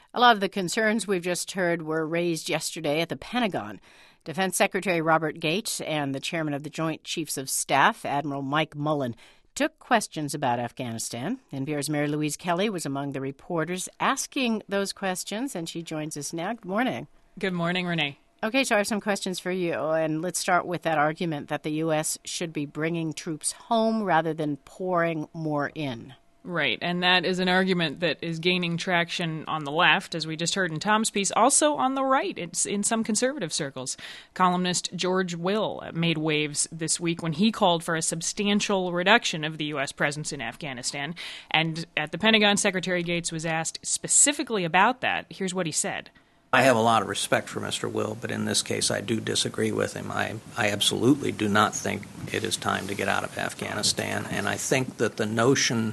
A lot of the concerns we've just heard were raised yesterday at the Pentagon. Defense Secretary Robert Gates and the chairman of the Joint Chiefs of Staff, Admiral Mike Mullen, took questions about Afghanistan. NPR's Mary Louise Kelly was among the reporters asking those questions, and she joins us now. Good morning. Good morning, Renee. Okay, so I have some questions for you, and let's start with that argument that the U.S. should be bringing troops home rather than pouring more in. Right, and that is an argument that is gaining traction on the left, as we just heard in Tom's piece, also on the right. It's in some conservative circles. Columnist George Will made waves this week when he called for a substantial reduction of the U.S. presence in Afghanistan. And at the Pentagon, Secretary Gates was asked specifically about that. Here's what he said. I have a lot of respect for Mr. Will, but in this case I do disagree with him. I absolutely do not think it is time to get out of Afghanistan, and I think that the notion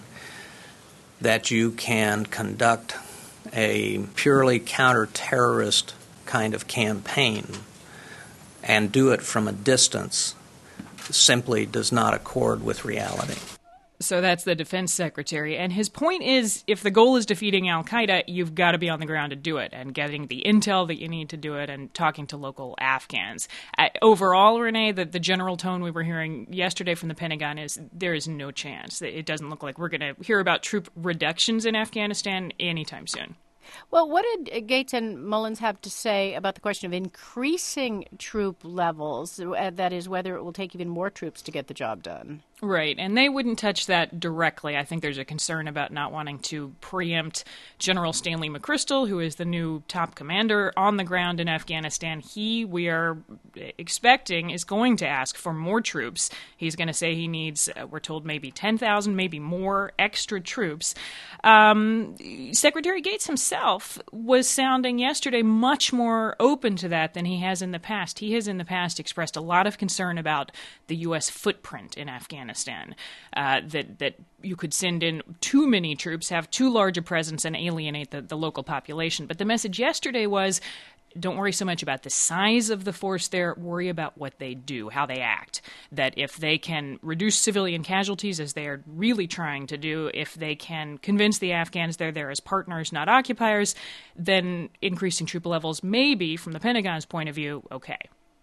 that you can conduct a purely counter-terrorist kind of campaign and do it from a distance simply does not accord with reality. So that's the defense secretary. And his point is, if the goal is defeating al-Qaeda, you've got to be on the ground to do it and getting the intel that you need to do it and talking to local Afghans. Overall, Renee, the general tone we were hearing yesterday from the Pentagon is there is no chance. It doesn't look like we're going to hear about troop reductions in Afghanistan anytime soon. Well, what did Gates and Mullins have to say about the question of increasing troop levels, that is, whether it will take even more troops to get the job done? Right, and they wouldn't touch that directly. I think there's a concern about not wanting to preempt General Stanley McChrystal, who is the new top commander on the ground in Afghanistan. We are expecting, is going to ask for more troops. He's going to say he needs, we're told, maybe 10,000, maybe more extra troops. Secretary Gates himself was sounding yesterday much more open to that than he has in the past. He has in the past expressed a lot of concern about the U.S. footprint in Afghanistan, that you could send in too many troops, have too large a presence, and alienate the local population. But the message yesterday was, don't worry so much about the size of the force there, worry about what they do, how they act. That if they can reduce civilian casualties, as they are really trying to do, if they can convince the Afghans they're there as partners, not occupiers, then increasing troop levels may be, from the Pentagon's point of view, okay.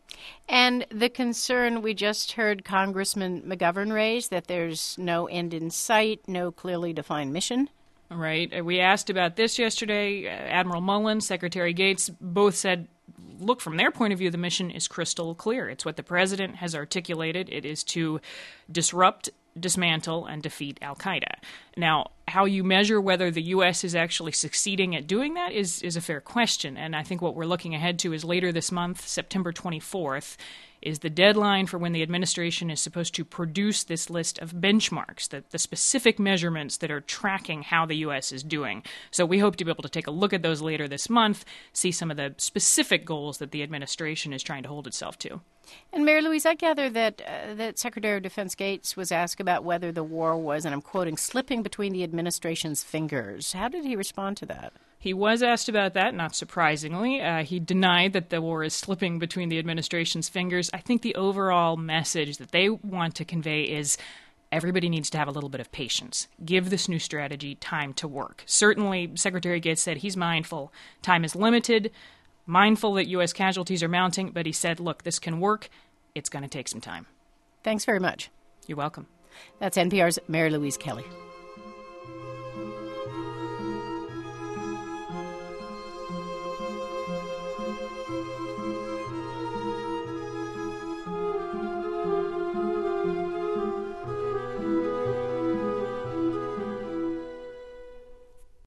And the concern we just heard Congressman McGovern raise, that there's no end in sight, no clearly defined mission. Right. We asked about this yesterday. Admiral Mullen, Secretary Gates, both said, look, from their point of view, the mission is crystal clear. It's what the president has articulated. It is to disrupt, dismantle, and defeat al-Qaeda. Now, how you measure whether the U.S. is actually succeeding at doing that is a fair question. And I think what we're looking ahead to is later this month, September 24th, is the deadline for when the administration is supposed to produce this list of benchmarks, the specific measurements that are tracking how the U.S. is doing. So we hope to be able to take a look at those later this month, see some of the specific goals that the administration is trying to hold itself to. And Mary Louise, I gather that Secretary of Defense Gates was asked about whether the war was, and I'm quoting, slipping between the administration's fingers. How did he respond to that? He was asked about that, not surprisingly. He denied that the war is slipping between the administration's fingers. I think the overall message that they want to convey is everybody needs to have a little bit of patience. Give this new strategy time to work. Certainly, Secretary Gates said he's mindful. Time is limited, mindful that U.S. casualties are mounting, but he said, look, this can work. It's going to take some time. Thanks very much. You're welcome. That's NPR's Mary Louise Kelly.